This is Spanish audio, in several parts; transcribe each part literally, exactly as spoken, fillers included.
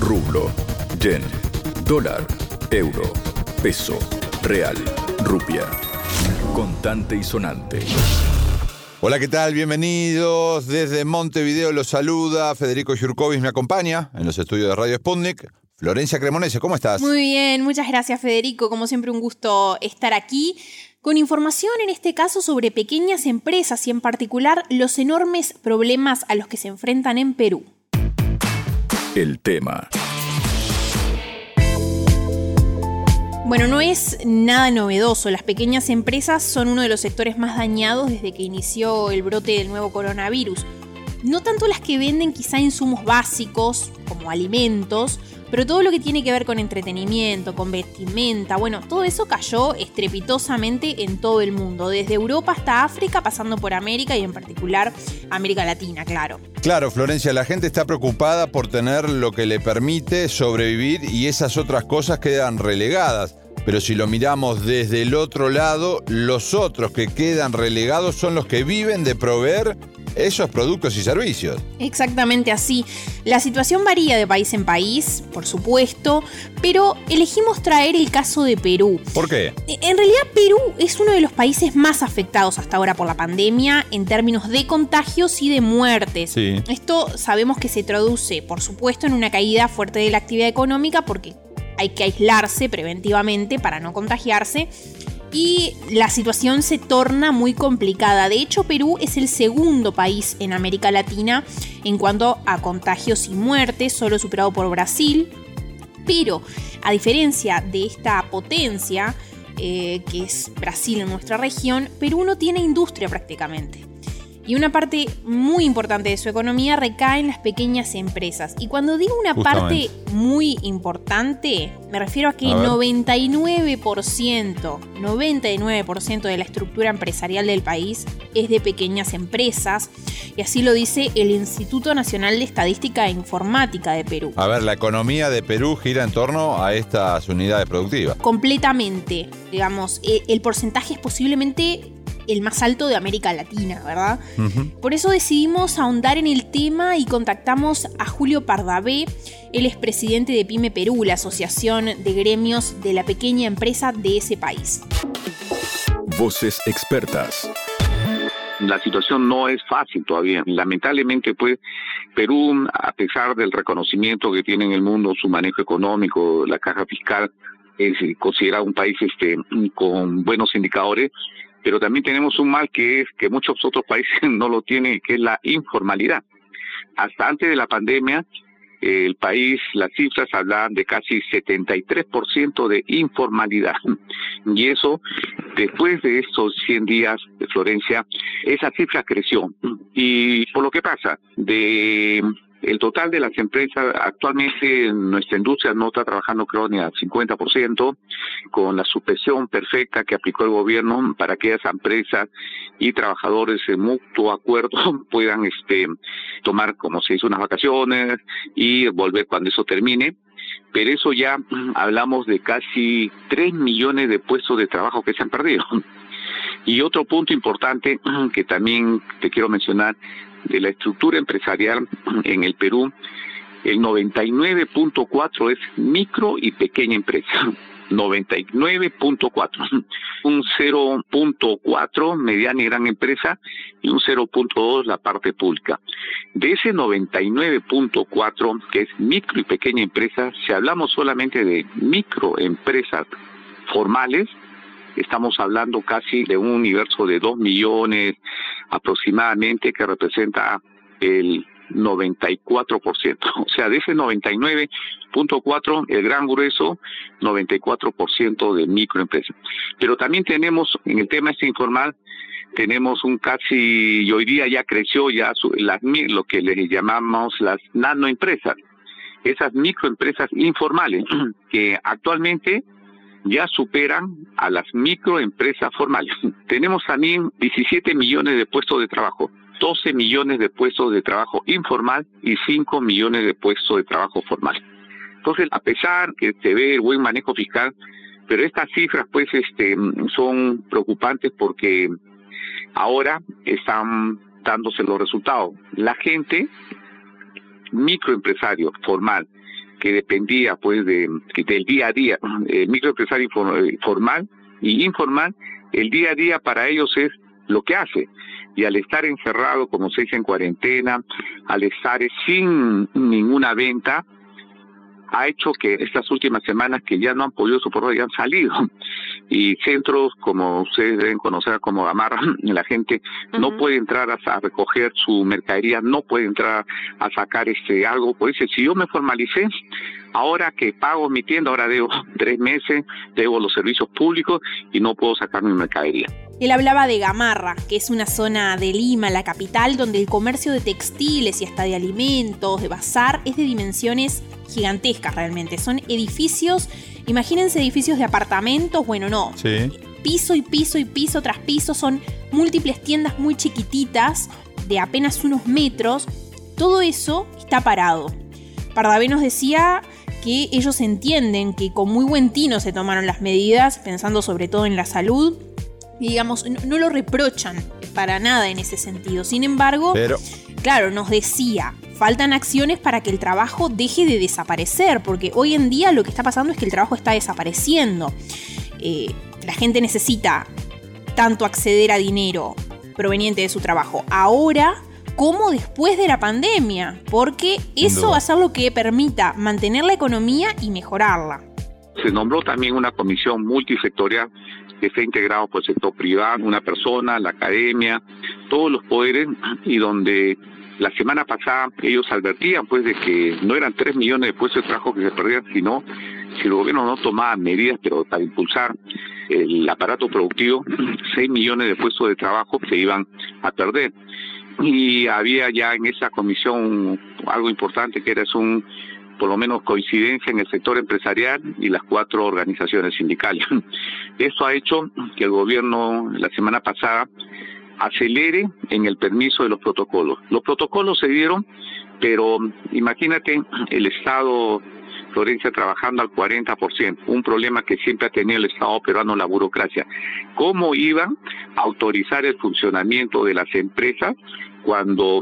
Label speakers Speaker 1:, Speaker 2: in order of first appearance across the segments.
Speaker 1: rublo, yen, dólar, euro, peso, real, rupia. Contante y sonante.
Speaker 2: Hola, ¿qué tal? Bienvenidos. Desde Montevideo los saluda Federico Jurkovic, me acompaña en los estudios de Radio Sputnik. Florencia Cremonese, ¿cómo estás?
Speaker 3: Muy bien, muchas gracias, Federico. Como siempre, un gusto estar aquí con información, en este caso, sobre pequeñas empresas y en particular los enormes problemas a los que se enfrentan en Perú.
Speaker 1: El tema.
Speaker 3: Bueno, no es nada novedoso. Las pequeñas empresas son uno de los sectores más dañados desde que inició el brote del nuevo coronavirus. No tanto las que venden quizá insumos básicos, como alimentos, pero todo lo que tiene que ver con entretenimiento, con vestimenta, bueno, todo eso cayó estrepitosamente en todo el mundo, desde Europa hasta África, pasando por América y en particular América Latina, claro.
Speaker 2: Claro, Florencia, la gente está preocupada por tener lo que le permite sobrevivir y esas otras cosas quedan relegadas. Pero si lo miramos desde el otro lado, los otros que quedan relegados son los que viven de proveer esos productos y servicios.
Speaker 3: Exactamente así. La situación varía de país en país, por supuesto, pero elegimos traer el caso de Perú.
Speaker 2: ¿Por qué?
Speaker 3: En realidad, Perú es uno de los países más afectados hasta ahora por la pandemia en términos de contagios y de muertes.
Speaker 2: Sí.
Speaker 3: Esto sabemos que se traduce, por supuesto, en una caída fuerte de la actividad económica porque hay que aislarse preventivamente para no contagiarse. Y la situación se torna muy complicada. De hecho, Perú es el segundo país en América Latina en cuanto a contagios y muertes, solo superado por Brasil. Pero, a diferencia de esta potencia, eh, que es Brasil en nuestra región, Perú no tiene industria prácticamente. Y una parte muy importante de su economía recae en las pequeñas empresas. Y cuando digo una
Speaker 2: Justamente.
Speaker 3: parte muy importante, me refiero a que
Speaker 2: A ver.
Speaker 3: noventa y nueve por ciento, noventa y nueve por ciento de la estructura empresarial del país es de pequeñas empresas. Y así lo dice el Instituto Nacional de Estadística e Informática de Perú.
Speaker 2: A ver, la economía de Perú gira en torno a estas unidades productivas.
Speaker 3: Completamente, digamos, el, el porcentaje es posiblemente el más alto de América Latina, ¿verdad?
Speaker 2: Uh-huh.
Speaker 3: Por eso decidimos ahondar en el tema y contactamos a Julio Pardavé. Él es presidente de Pyme Perú, la asociación de gremios de la pequeña empresa de ese país.
Speaker 1: Voces expertas.
Speaker 4: La situación no es fácil todavía. Lamentablemente, pues, Perú, a pesar del reconocimiento que tiene en el mundo su manejo económico, la caja fiscal, es considerado un país este con buenos indicadores, pero también tenemos un mal que es que muchos otros países no lo tienen, que es la informalidad. Hasta antes de la pandemia, eh, el país, las cifras hablaban de casi setenta y tres por ciento de informalidad. Y eso, después de estos cien días de Florencia, esa cifra creció. ¿Y por lo que pasa? De el total de las empresas, actualmente nuestra industria no está trabajando, creo, ni al cincuenta por ciento, con la suspensión perfecta que aplicó el gobierno para que esas empresas y trabajadores en mutuo acuerdo puedan este tomar, como se dice, unas vacaciones y volver cuando eso termine. Pero eso ya hablamos de casi tres millones de puestos de trabajo que se han perdido. Y otro punto importante que también te quiero mencionar, de la estructura empresarial en el Perú, el noventa y nueve punto cuatro es micro y pequeña empresa. noventa y nueve punto cuatro. Un cero punto cuatro mediana y gran empresa y un cero punto dos la parte pública. De ese noventa y nueve punto cuatro, que es micro y pequeña empresa, si hablamos solamente de microempresas formales, estamos hablando casi de un universo de dos millones aproximadamente, que representa el noventa y cuatro por ciento. O sea, de ese noventa y nueve punto cuatro, el gran grueso, noventa y cuatro por ciento de microempresas. Pero también tenemos, en el tema este informal, tenemos un casi, y hoy día ya creció ya su, las, lo que les llamamos las nanoempresas, esas microempresas informales, que actualmente ya superan a las microempresas formales. Tenemos también diecisiete millones de puestos de trabajo, doce millones de puestos de trabajo informal y cinco millones de puestos de trabajo formal. Entonces, a pesar que se ve el buen manejo fiscal, pero estas cifras pues este son preocupantes porque ahora están dándose los resultados. La gente, microempresario formal que dependía pues de, del día a día. El microempresario formal y informal, el día a día para ellos es lo que hace. Y al estar encerrado, como se dice, en cuarentena, al estar sin ninguna venta, ha hecho que estas últimas semanas que ya no han podido soportar, ya han salido. Y centros, como ustedes deben conocer como Gamarra, la gente uh-huh. no puede entrar a, a recoger su mercadería, no puede entrar a sacar este algo. Pues dice, si yo me formalicé, ahora que pago mi tienda, ahora debo tres meses, debo los servicios públicos y no puedo sacar mi mercadería.
Speaker 3: Él hablaba de Gamarra, que es una zona de Lima, la capital, donde el comercio de textiles y hasta de alimentos, de bazar, es de dimensiones gigantescas realmente. Son edificios, imagínense edificios de apartamentos, bueno, no.
Speaker 2: Sí.
Speaker 3: Piso y piso y piso tras piso, son múltiples tiendas muy chiquititas, de apenas unos metros. Todo eso está parado. Pardavé nos decía que ellos entienden que con muy buen tino se tomaron las medidas, pensando sobre todo en la salud, y digamos, no, no lo reprochan para nada en ese sentido. Sin embargo,
Speaker 2: Pero...
Speaker 3: claro, nos decía, faltan acciones para que el trabajo deje de desaparecer, porque hoy en día lo que está pasando es que el trabajo está desapareciendo. Eh, la gente necesita tanto acceder a dinero proveniente de su trabajo ahora como después de la pandemia, porque eso va a ser lo que permita mantener la economía y mejorarla.
Speaker 4: Se nombró también una comisión multisectorial que está integrado por el sector privado, una persona, la academia, todos los poderes, y donde la semana pasada ellos advertían pues de que no eran tres millones de puestos de trabajo que se perdían, sino si el gobierno no tomaba medidas pero para impulsar el aparato productivo, seis millones de puestos de trabajo se iban a perder. Y había ya en esa comisión algo importante que era es un por lo menos coincidencia en el sector empresarial y las cuatro organizaciones sindicales. Esto ha hecho que el gobierno la semana pasada acelere en el permiso de los protocolos. Los protocolos se dieron, pero imagínate el Estado, Florencia, trabajando al cuarenta por ciento, un problema que siempre ha tenido el Estado peruano, la burocracia. ¿Cómo iban a autorizar el funcionamiento de las empresas cuando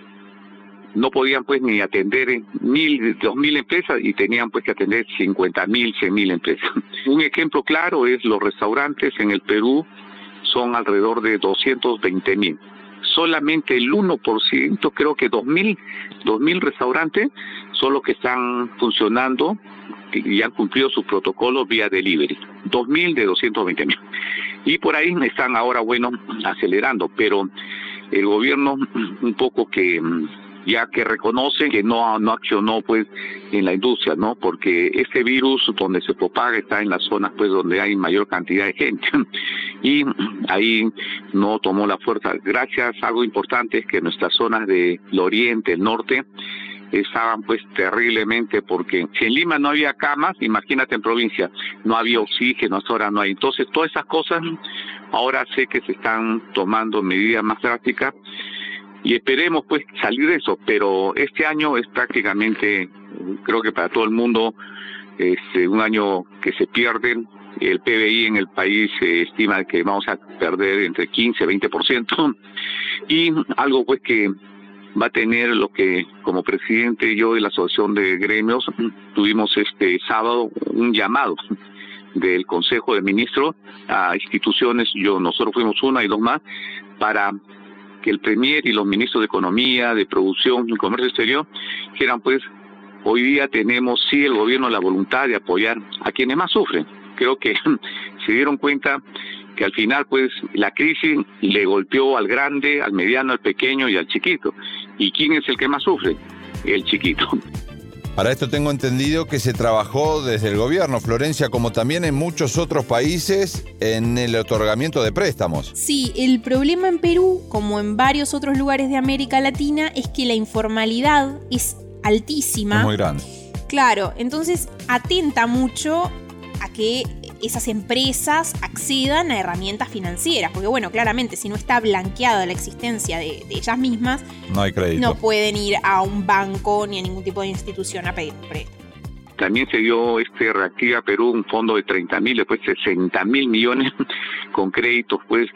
Speaker 4: no podían pues ni atender mil, dos mil empresas y tenían pues que atender cincuenta mil, cien mil empresas? Un ejemplo claro es los restaurantes en el Perú son alrededor de doscientos veinte mil. Solamente el uno por ciento, creo que dos mil restaurantes son los que están funcionando y han cumplido sus protocolos vía delivery. dos mil de doscientos veinte mil. Y por ahí están ahora, bueno, acelerando, pero el gobierno un poco que ya que reconoce que no no accionó pues en la industria, ¿no? Porque este virus donde se propaga está en las zonas pues donde hay mayor cantidad de gente y ahí no tomó la fuerza. Gracias, algo importante es que nuestras zonas del oriente, el norte, estaban pues terriblemente, porque si en Lima no había camas, imagínate en provincia, no había oxígeno, hasta ahora no hay. Entonces todas esas cosas ahora sé que se están tomando medidas más drásticas y esperemos pues salir de eso, pero este año es prácticamente, creo que para todo el mundo, es un año que se pierde. El P B I en el país se estima que vamos a perder entre quince y veinte por ciento, y algo pues que va a tener lo que como presidente yo de la Asociación de Gremios tuvimos este sábado un llamado del Consejo de Ministros a instituciones, yo nosotros fuimos una y dos más, para que el Premier y los ministros de Economía, de Producción y Comercio Exterior dijeran pues hoy día tenemos sí el gobierno la voluntad de apoyar a quienes más sufren. Creo que se dieron cuenta que al final pues la crisis le golpeó al grande, al mediano, al pequeño y al chiquito. ¿Y quién es el que más sufre? El chiquito.
Speaker 2: Para esto tengo entendido que se trabajó desde el gobierno, Florencia, como también en muchos otros países, en el otorgamiento de préstamos.
Speaker 3: Sí, el problema en Perú, como en varios otros lugares de América Latina, es que la informalidad es altísima.
Speaker 2: Es muy grande.
Speaker 3: Claro, entonces atenta mucho a que esas empresas accedan a herramientas financieras, porque bueno, claramente si no está blanqueada la existencia de, de ellas mismas,
Speaker 2: no hay crédito.
Speaker 3: No pueden ir a un banco ni a ningún tipo de institución a pedir un préstamo.
Speaker 4: También se dio este Reactiva Perú un fondo de treinta mil, después sesenta mil millones con créditos pues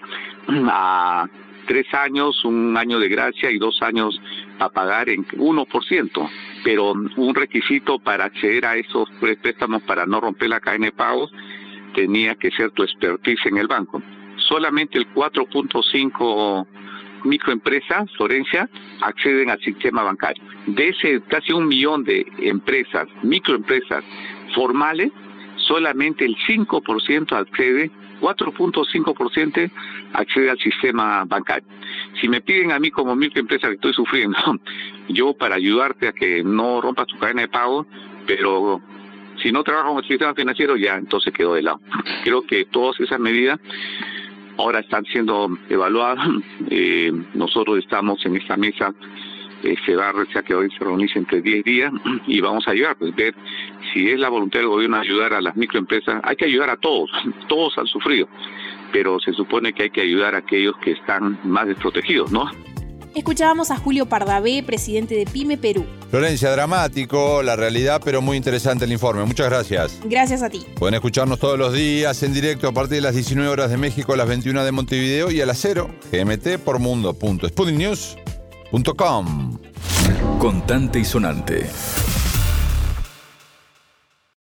Speaker 4: a tres años, un año de gracia y dos años a pagar en uno por ciento. pero un requisito para acceder a esos préstamos para no romper la cadena de pagos tenía que ser tu expertise en el banco. Solamente el cuatro punto cinco microempresas, Florencia, acceden al sistema bancario. De ese casi un millón de empresas, microempresas formales, solamente el cinco por ciento accede, cuatro punto cinco por ciento accede al sistema bancario. Si me piden a mí como microempresa que estoy sufriendo, yo para ayudarte a que no rompas tu cadena de pago, pero si no trabajo con el sistema financiero, ya entonces quedo de lado. Creo que todas esas medidas ahora están siendo evaluadas. Eh, nosotros estamos en esta mesa, eh, se va a realizar que hoy se reunice entre diez días y vamos a ayudar, pues ver si es la voluntad del gobierno ayudar a las microempresas. Hay que ayudar a todos, todos han sufrido, pero se supone que hay que ayudar a aquellos que están más desprotegidos, ¿no?
Speaker 3: Escuchábamos a Julio Pardavé, presidente de PYME Perú.
Speaker 2: Florencia, dramático la realidad, pero muy interesante el informe. Muchas gracias.
Speaker 3: Gracias a ti.
Speaker 2: Pueden escucharnos todos los días en directo a partir de las diecinueve horas de México, a las veintiuna de Montevideo y a las cero, G M T por mundo punto sputnik news punto com.
Speaker 1: Contante y sonante.